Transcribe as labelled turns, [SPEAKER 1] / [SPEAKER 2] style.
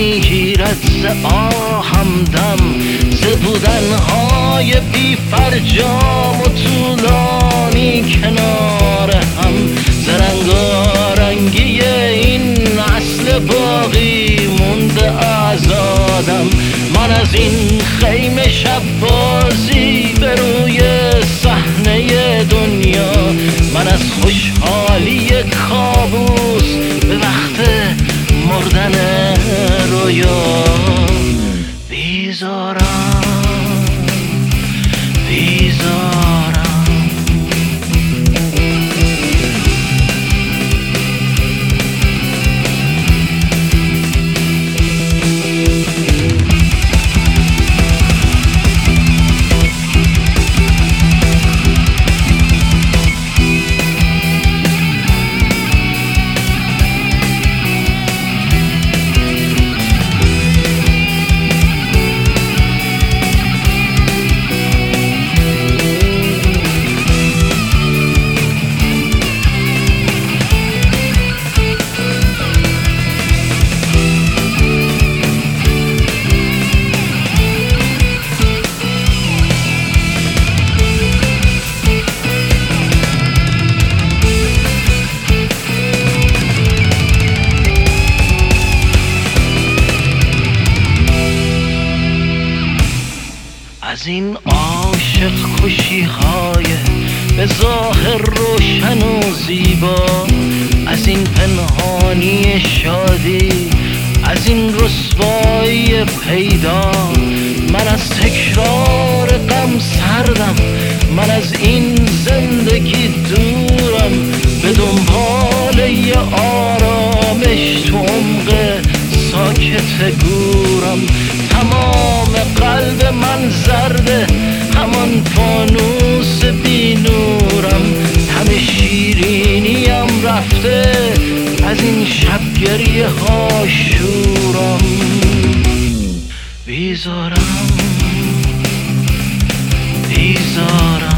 [SPEAKER 1] میگیرد ز آهم دم، ز بودنهای بی فرجام و طولانی کنار هم، ز رنگارنگی این اصل باقی مونده آزادم. من از این خیمه شب بازی به روی صحنه دنیا، من از خوشحالی کابوس به وقت مردن رویا بیزارم بیزارم. از این عاشق خوشی های به ظاهر روشن و زیبا، از این پنهانی شادی، از این رسوایی پیدا، من از تکرار غم سردم، من از این زندگی دورم، به دنبال یه آرامش تو عمق ساکت گورم. تمام قلب من زرده، همان فانوس بی نورم، همه شیرینیم رفته، از این شب گریه ها شورم بیزارم بیزارم.